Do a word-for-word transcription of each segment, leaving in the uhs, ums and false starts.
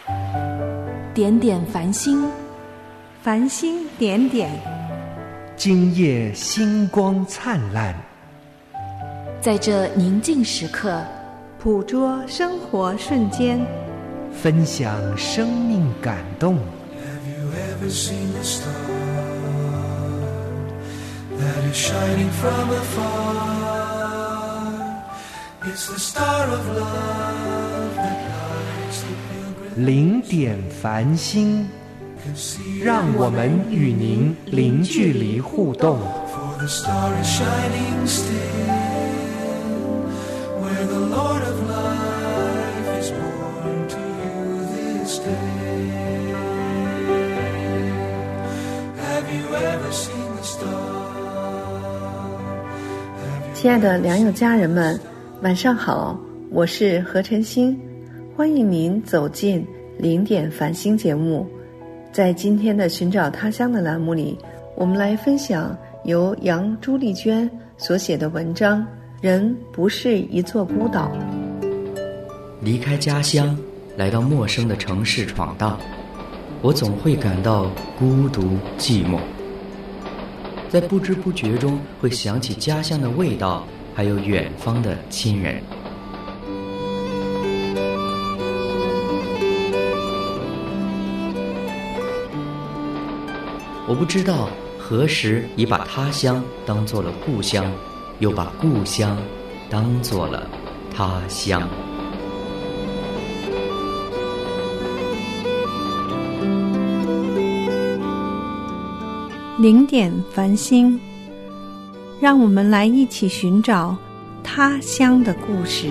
点点繁星， 繁星点点， 今夜星光灿烂。 在这宁静时刻， 捕捉生活瞬间， 分享生命感动。 Have you ever seen a star that is shining from afar? It's the star of love that lights the pilgrim. 零点繁星，让我们与您零距离互动。 For the star is shining still, where the Lord of life is born to you this day. Have you ever seen the star? 亲爱的良友家人们，晚上好，我是何晨星，欢迎您走进零点繁星节目。在今天的寻找他乡的栏目里，我们来分享由杨朱丽娟所写的文章《人不是一座孤岛》。 离开家乡，来到陌生的城市闯荡，我总会感到孤独寂寞。在不知不觉中，会想起家乡的味道，还有远方的亲人。我不知道何时已把他乡当作了故乡，又把故乡当作了他乡。 零点繁星，让我们来一起寻找他乡的故事。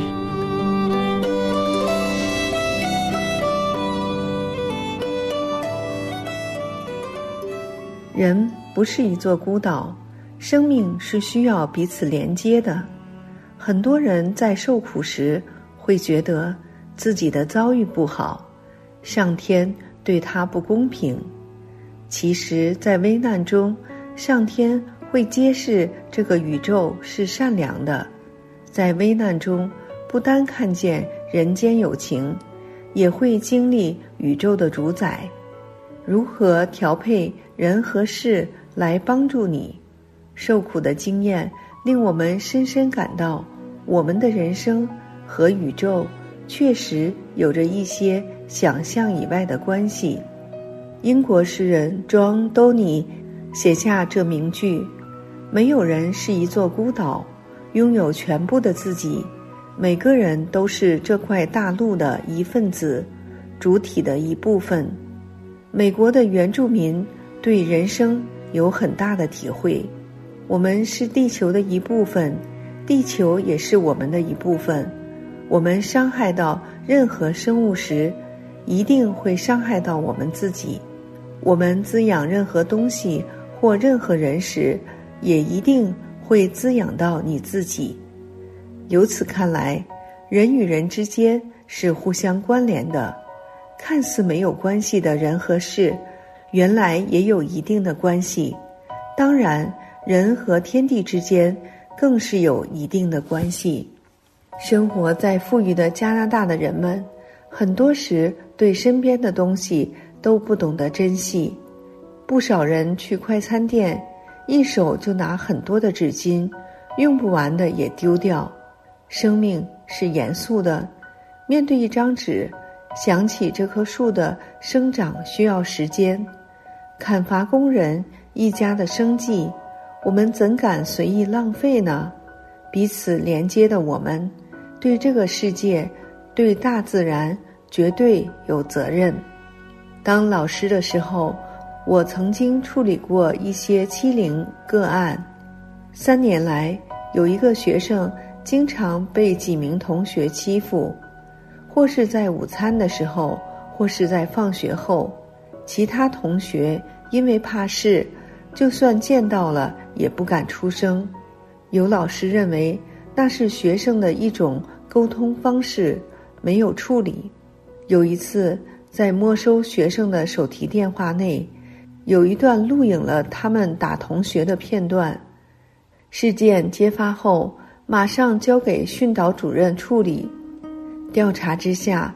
人不是一座孤岛，生命是需要彼此连接的。很多人在受苦时会觉得自己的遭遇不好，上天对他不公平。其实在危难中，上天会揭示这个宇宙是善良的。在危难中，不单看见人间有情，也会经历宇宙的主宰。如何调配人和事来帮助你？受苦的经验令我们深深感到，我们的人生和宇宙确实有着一些想象以外的关系。英国诗人庄多尼写下这名句：没有人是一座孤岛，拥有全部的自己，每个人都是这块大陆的一份子，主体的一部分。美国的原住民对人生有很大的体会，我们是地球的一部分，地球也是我们的一部分。我们伤害到任何生物时，一定会伤害到我们自己。我们滋养任何东西或任何人时，也一定会滋养到你自己。由此看来，人与人之间是互相关联的。看似没有关系的人和事，原来也有一定的关系。当然，人和天地之间更是有一定的关系。生活在富裕的加拿大的人们，很多时对身边的东西都不懂得珍惜。不少人去快餐店，一手就拿很多的纸巾，用不完的也丢掉。生命是严肃的，面对一张纸，想起这棵树的生长需要时间，砍伐工人一家的生计，我们怎敢随意浪费呢？彼此连接的我们，对这个世界，对大自然绝对有责任。当老师的时候，我曾经处理过一些欺凌个案。三年来，有一个学生经常被几名同学欺负，或是在午餐的时候，或是在放学后，其他同学因为怕事，就算见到了也不敢出声。有老师认为那是学生的一种沟通方式，没有处理。有一次，在没收学生的手提电话内，有一段录影了他们打同学的片段。事件揭发后，马上交给训导主任处理。调查之下，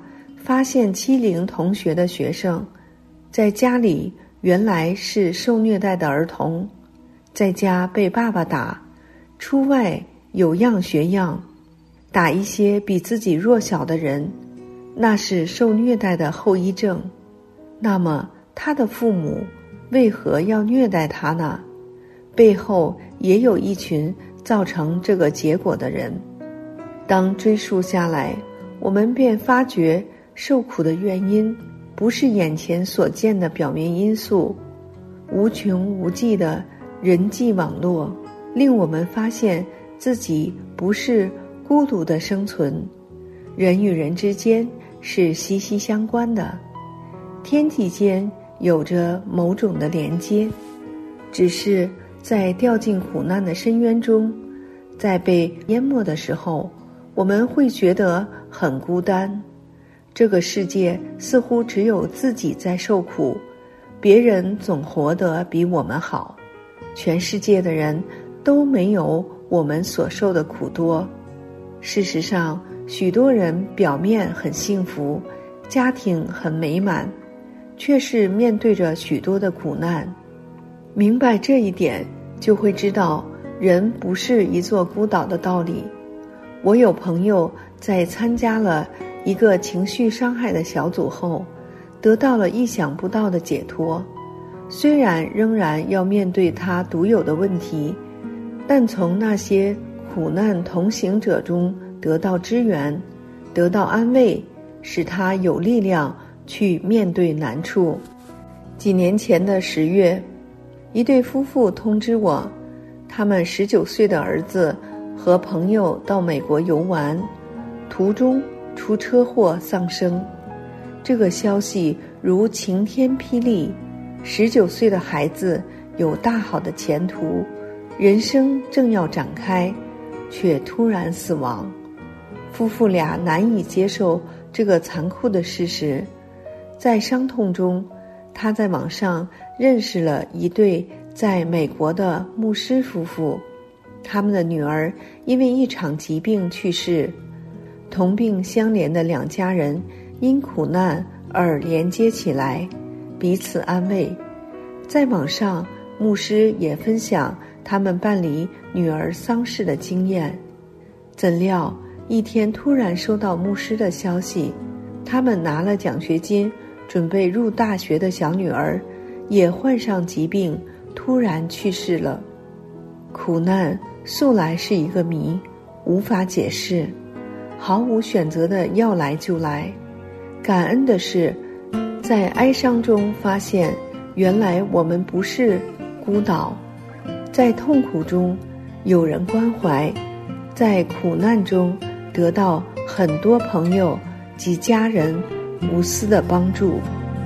发现欺凌同学的学生，在家里原来是受虐待的儿童，在家被爸爸打，出外有样学样，打一些比自己弱小的人，那是受虐待的后遗症。那么他的父母为何要虐待他呢？背后也有一群造成这个结果的人。当追溯下来，我们便发觉受苦的原因不是眼前所见的表面因素，无穷无际的人际网络令我们发现自己不是孤独的生存，人与人之间是息息相关的，天地间有着某种的连接，只是在掉进苦难的深渊中，在被淹没的时候，我们会觉得很孤单。这个世界似乎只有自己在受苦，别人总活得比我们好，全世界的人都没有我们所受的苦多。事实上，许多人表面很幸福，家庭很美满，却是面对着许多的苦难。明白这一点，就会知道人不是一座孤岛的道理。我有朋友在参加了一个情绪伤害的小组后，得到了意想不到的解脱。虽然仍然要面对他独有的问题，但从那些苦难同行者中得到支援，得到安慰，使他有力量去面对难处。几年前的十月，一对夫妇通知我，他们十九岁的儿子和朋友到美国游玩，途中出车祸丧生。这个消息如晴天霹雳，十九岁的孩子有大好的前途，人生正要展开，却突然死亡。夫妇俩难以接受这个残酷的事实，在伤痛中，他在网上认识了一对在美国的牧师夫妇，他们的女儿因为一场疾病去世，同病相怜的两家人因苦难而连接起来，彼此安慰。在网上，牧师也分享他们办理女儿丧事的经验。怎料一天突然收到牧师的消息，他们拿了奖学金准备入大学的小女儿也患上疾病，突然去世了。苦难素来是一个谜，无法解释，毫无选择的要来就来。感恩的是，在哀伤中发现，原来我们不是孤岛，在痛苦中有人关怀，在苦难中得到很多朋友及家人无私的帮助。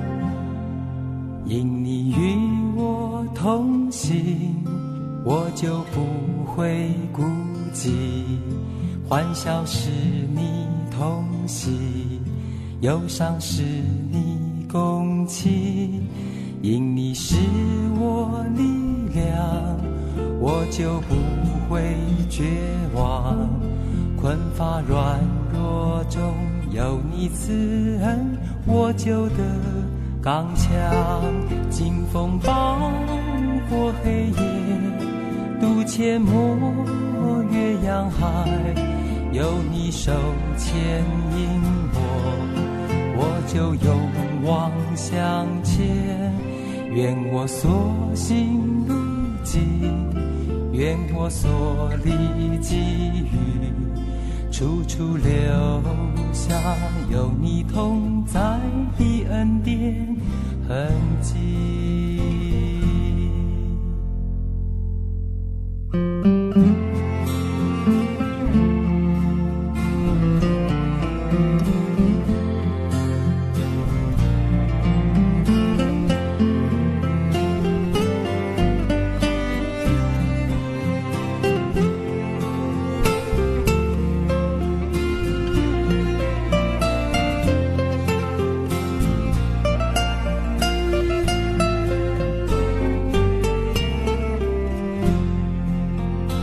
因你与我同行，我就不会孤寂，欢笑是你同喜，忧伤是你共泣。因你是我力量，我就不会绝望，困乏软弱中有你慈恩，我就得刚强。经风暴过黑夜，渡阡陌越洋海，有你手牵引我，我就勇往向前。愿我所行路径，愿我所历际遇，处处留下有你同在的恩典痕迹。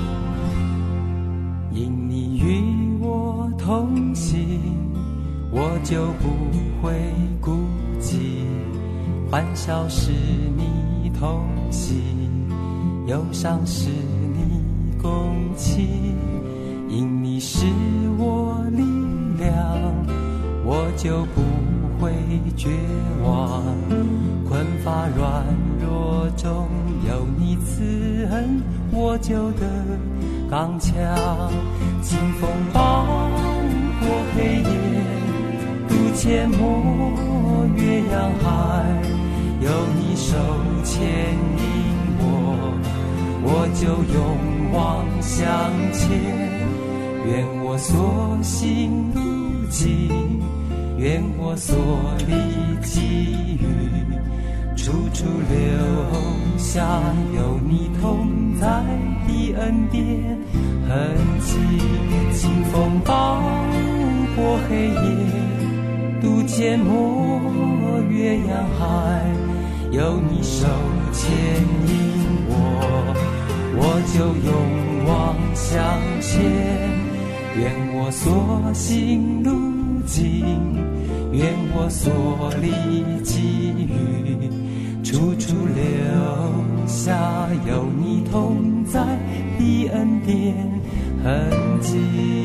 我我就不会孤寂。欢笑是你同喜，忧伤是你共情。因你是我力量，我就不会绝望。困乏软弱中有你慈恩，我就得刚强。清风暴过黑夜，渡阡陌越洋海，有你手牵引我，我就勇往向前。愿我所行路径，愿我所历际遇，处处留下有你同在的恩典痕迹。清风暴过黑夜，渡阡陌越洋海，有你手牵引我，我就勇往向前。愿我所行路径，愿我所历际遇，处处留下有你同在的恩典痕迹。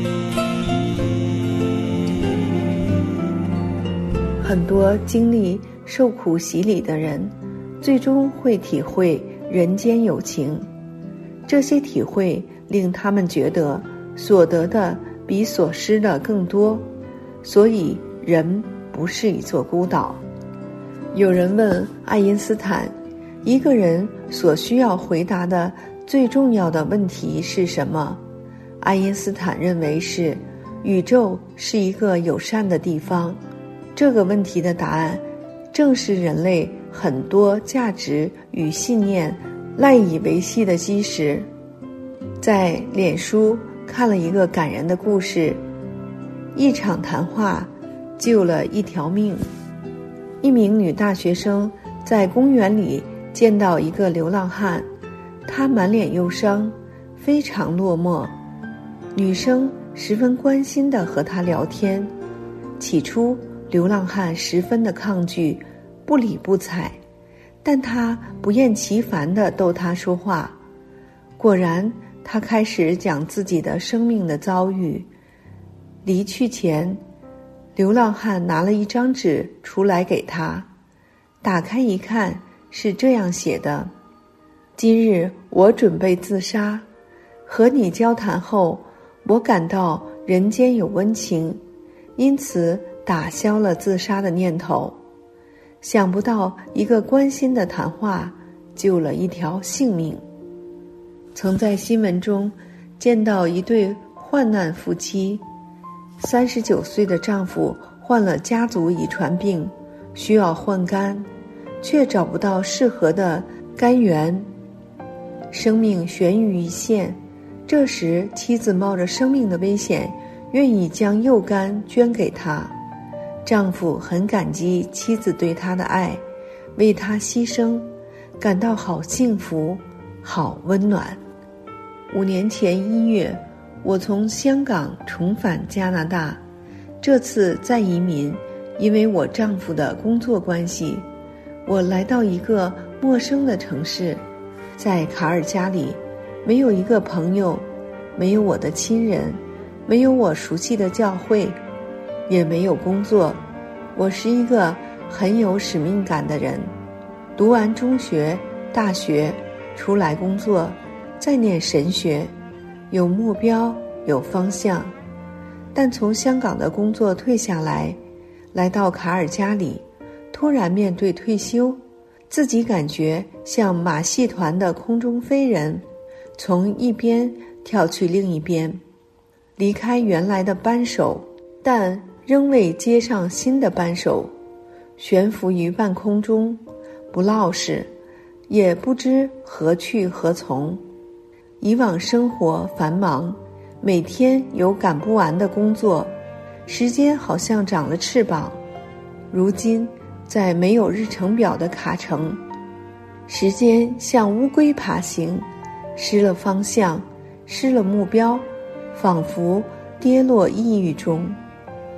很多经历受苦洗礼的人，最终会体会人间有情。这些体会令他们觉得所得的比所失的更多，所以人不是一座孤岛。有人问爱因斯坦，一个人所需要回答的最重要的问题是什么？爱因斯坦认为是宇宙是一个友善的地方。这个问题的答案正是人类很多价值与信念赖以维系的基石。在脸书看了一个感人的故事，一场谈话救了一条命。一名女大学生在公园里见到一个流浪汉，他满脸忧伤，非常落寞。女生十分关心地和他聊天。起初流浪汉十分的抗拒，不理不睬，但他不厌其烦地逗他说话。果然他开始讲自己的生命的遭遇。离去前，流浪汉拿了一张纸出来给他，打开一看，是这样写的：今日我准备自杀，和你交谈后，我感到人间有温情，因此打消了自杀的念头。想不到一个关心的谈话救了一条性命。曾在新闻中见到一对患难夫妻，三十九岁的丈夫患了家族遗传病，需要换肝，却找不到适合的肝源，生命悬于一线。这时妻子冒着生命的危险，愿意将右肝捐给他。丈夫很感激妻子对他的爱，为他牺牲，感到好幸福，好温暖。五年前一月，我从香港重返加拿大，这次再移民，因为我丈夫的工作关系，我来到一个陌生的城市，在卡尔加里，没有一个朋友，没有我的亲人，没有我熟悉的教会，也没有工作。我是一个很有使命感的人，读完中学、大学，出来工作，再念神学，有目标，有方向。但从香港的工作退下来，来到卡尔加里，突然面对退休，自己感觉像马戏团的空中飞人，从一边跳去另一边，离开原来的扳手，但仍未接上新的扳手，悬浮于半空中，不老实，也不知何去何从。以往生活繁忙，每天有赶不完的工作，时间好像长了翅膀。如今在没有日程表的卡城，时间像乌龟爬行，失了方向，失了目标，仿佛跌落抑郁中。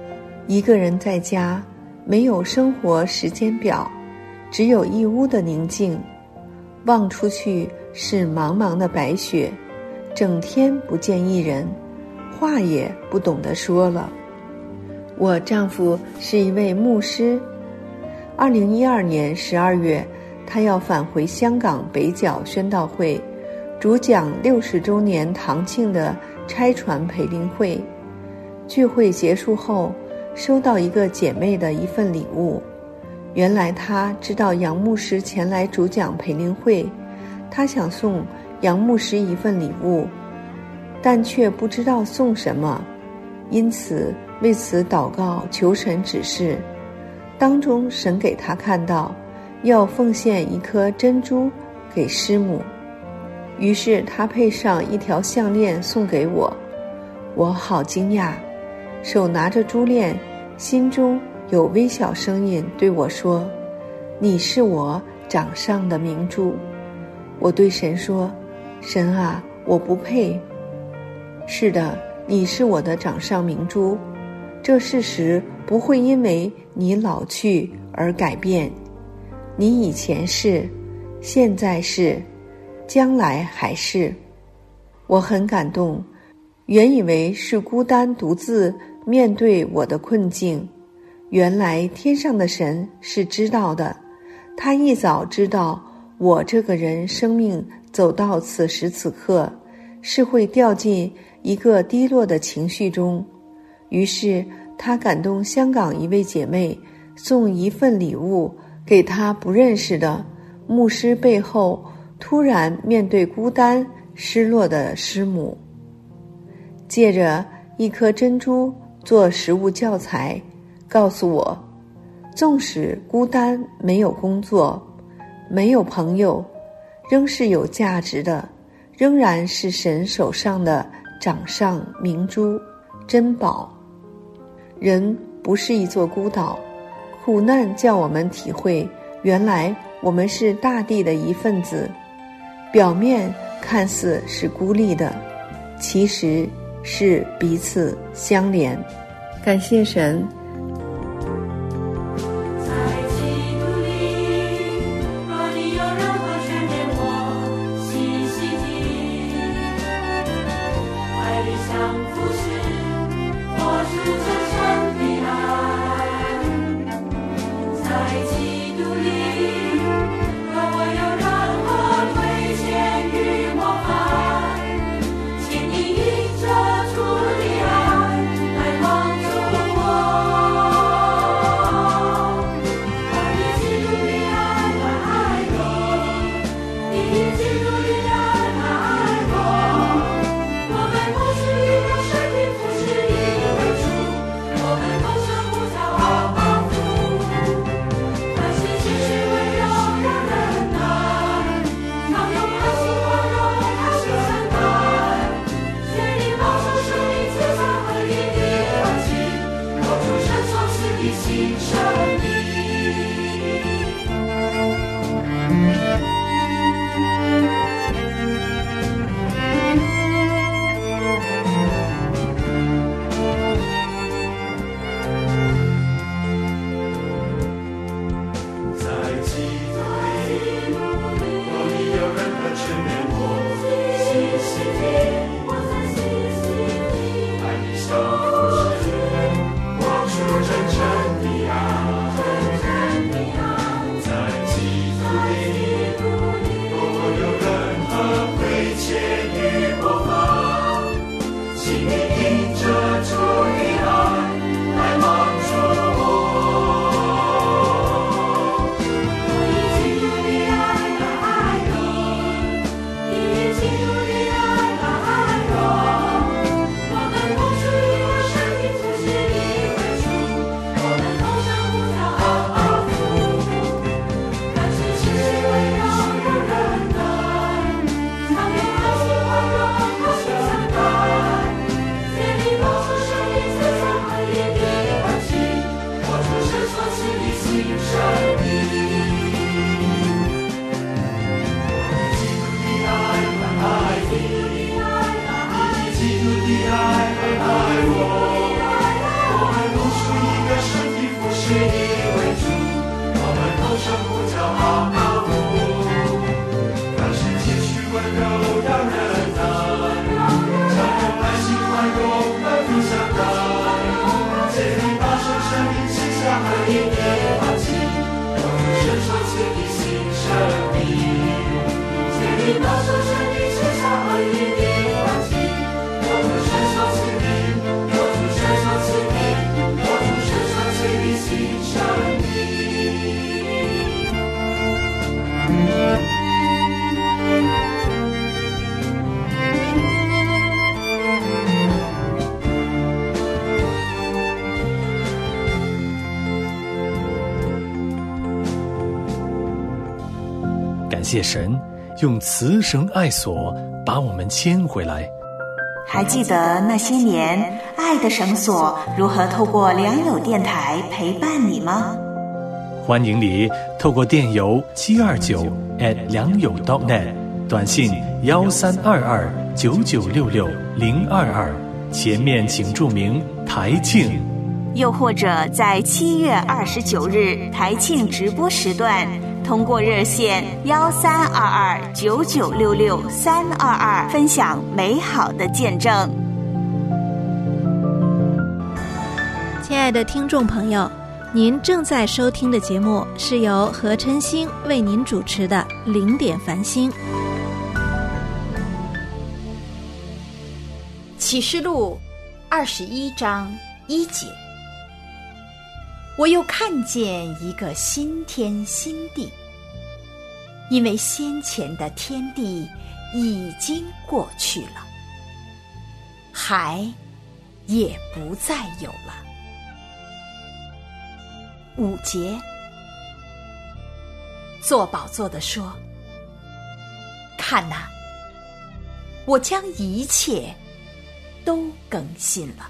一个人在家，没有生活时间表，只有一屋的宁静。望出去是茫茫的白雪，整天不见一人，话也不懂得说了。我丈夫是一位牧师，二零一二年十二月，他要返回香港北角宣道会，主讲六十周年堂庆的拆船培灵会。聚会结束后，收到一个姐妹的一份礼物。原来她知道杨牧师前来主讲培灵会，她想送杨牧师一份礼物，但却不知道送什么，因此为此祷告求神指示。当中神给她看到要奉献一颗珍珠给师母，于是她配上一条项链送给我。我好惊讶，手拿着珠链，心中有微小声音对我说：你是我掌上的明珠。我对神说：神啊，我不配。是的，你是我的掌上明珠，这事实不会因为你老去而改变。你以前是，现在是，将来还是。我很感动，原以为是孤单独自面对我的困境，原来天上的神是知道的，他一早知道我这个人生命走到此时此刻是会掉进一个低落的情绪中，于是他感动香港一位姐妹送一份礼物给他不认识的牧师背后突然面对孤单失落的师母，借着一颗珍珠做实物教材，告诉我，纵使孤单没有工作，没有朋友，仍是有价值的，仍然是神手上的掌上明珠珍宝。人不是一座孤岛，苦难叫我们体会，原来我们是大地的一份子。表面看似是孤立的，其实是彼此相连。感谢神。 我出真诚的爱。 为主，我们同声呼叫阿爸父。凡事谦虚温柔，让人爱，常用爱心宽容，满足相待。竭力保守生命之下和一点放弃，我们伸手竭力新生命。竭力保守生命之下和一点放弃，我们伸手竭力，我们伸手竭力，我们伸手竭力新生命。 感谢神用慈绳爱索把我们牵回来。 还记得那些年爱的绳索如何透过良友电台陪伴你吗？ 欢迎你透过电邮七二九 at 良友 .net， 短信幺三二二九九六六零二二，前面请注明台庆。 又或者在七月二十九日台庆直播时段，通过热线幺三二二九九六六三二二分享美好的见证。 亲爱的听众朋友，您正在收听的节目是由何琛星为您主持的零点繁星。 启示录二十一章一节，我又看见一个新天新地，因为先前的天地已经过去了，海也不再有了。五节，坐宝座的说：看哪，我将一切都更新了。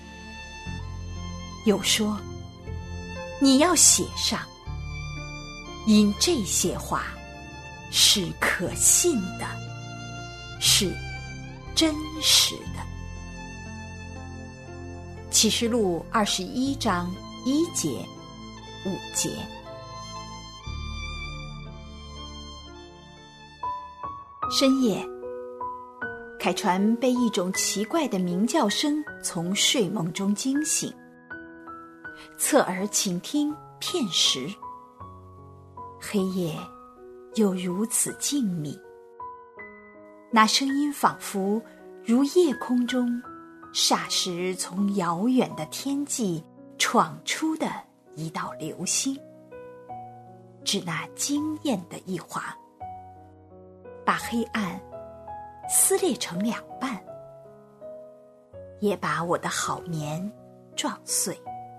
又说，你要写上，因这些话是可信的，是真实的。启示录二十一章一节五节。深夜，凯船被一种奇怪的鸣叫声从睡梦中惊醒，侧耳倾听片时，黑夜又如此静谧，那声音仿佛如夜空中霎时从遥远的天际闯出的一道流星，只那惊艳的一划，把黑暗撕裂成两半，也把我的好眠撞碎。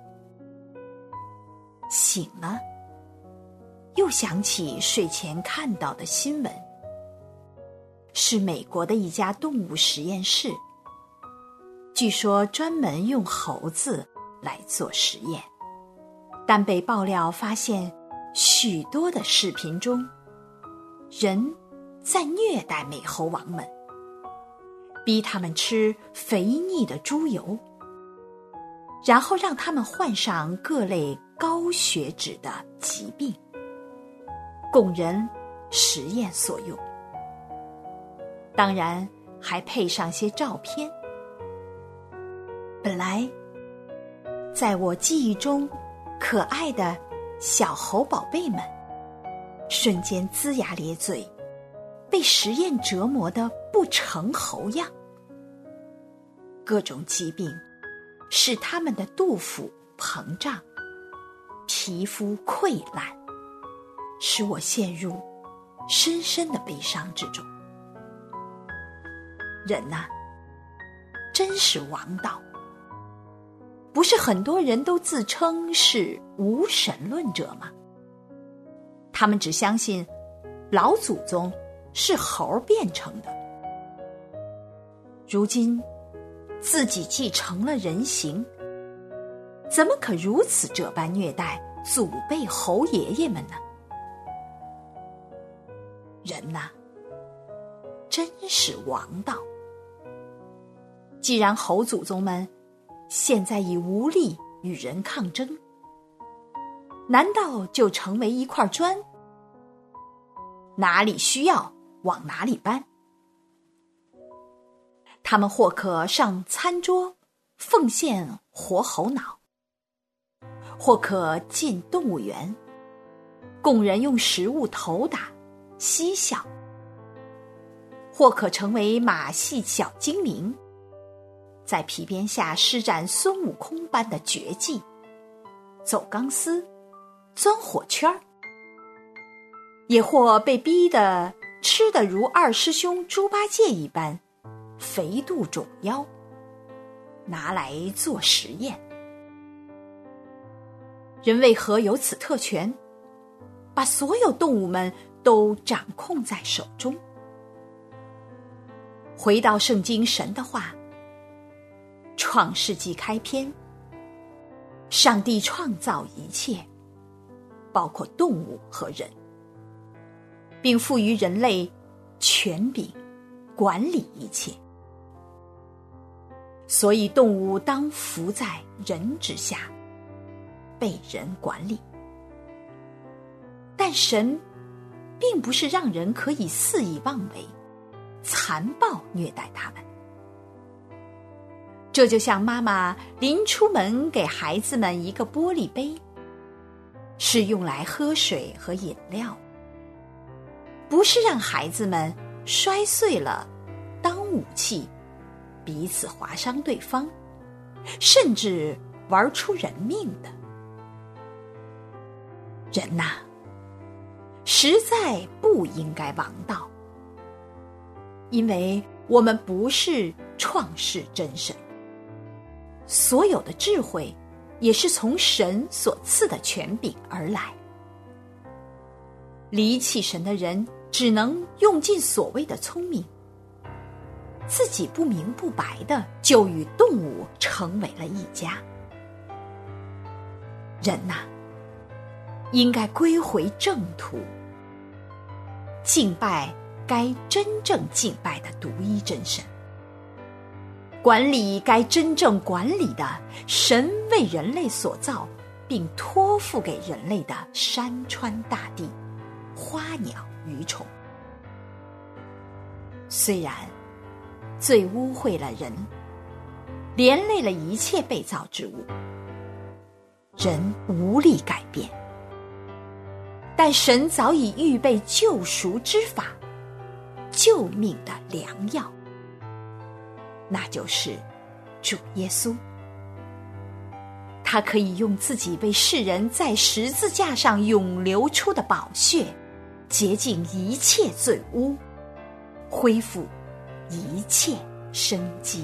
醒了，又想起睡前看到的新闻，是美国的一家动物实验室，据说专门用猴子来做实验，但被爆料发现许多的视频中，人在虐待美猴王们，逼他们吃肥腻的猪油，然后让他们患上各类高血脂的疾病，供人实验所用。当然还配上些照片。本来在我记忆中可爱的小猴宝贝们，瞬间龇牙咧嘴，被实验折磨得不成猴样。各种疾病使他们的肚腹膨胀，皮肤溃烂，使我陷入深深的悲伤之中。人啊，真是王道。不是很多人都自称是无神论者吗？他们只相信老祖宗是猴变成的，如今自己既成了人形，怎么可如此这般虐待祖辈猴爷爷们呢？人呐，真是王道。既然猴祖宗们现在已无力与人抗争， 难道就成为一块砖？哪里需要往哪里搬。他们或可上餐桌奉献活猴脑，或可进动物园，供人用食物投打嬉笑，或可成为马戏小精灵，在皮鞭下施展孙悟空般的绝技，走钢丝，钻火圈儿，也或被逼得吃得如二师兄猪八戒一般肥肚肿腰，拿来做实验。人为何有此特权，把所有动物们都掌控在手中？回到圣经神的话，创世纪开篇，上帝创造一切，包括动物和人，并赋予人类权柄管理一切。所以动物当服在人之下，被人管理。但神并不是让人可以肆意妄为，残暴虐待他们。这就像妈妈临出门给孩子们一个玻璃杯，是用来喝水和饮料，不是让孩子们摔碎了当武器，彼此划伤对方，甚至玩出人命的。人呐，实在不应该亡道，因为我们不是创世真神，所有的智慧也是从神所赐的权柄而来。离弃神的人只能用尽所谓的聪明，自己不明不白的就与动物成为了一家。人呐，应该归回正途，敬拜该真正敬拜的独一真神，管理该真正管理的神为人类所造并托付给人类的山川大地、花鸟鱼虫。虽然罪污秽了人，连累了一切被造之物，人无力改变，但神早已预备救赎之法，救命的良药，那就是主耶稣。他可以用自己为世人在十字架上涌流出的宝血，洁净一切罪污，恢复一切生机。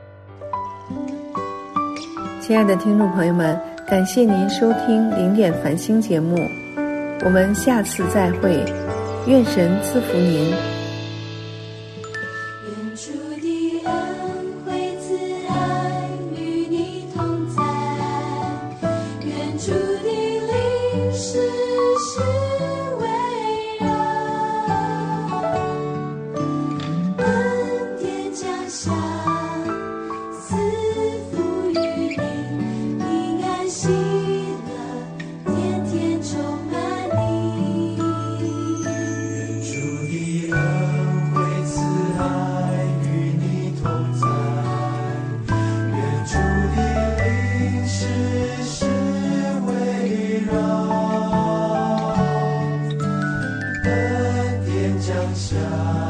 亲爱的听众朋友们，感谢您收听零点繁星节目，我们下次再会，愿神赐福您。 愿主的恩惠慈爱与你同在，愿主的灵时时围绕，恩典降下，赐福于你，平安喜乐，天天充满你。愿主的恩惠慈爱与你同在，愿主的灵时时围绕，恩典降下。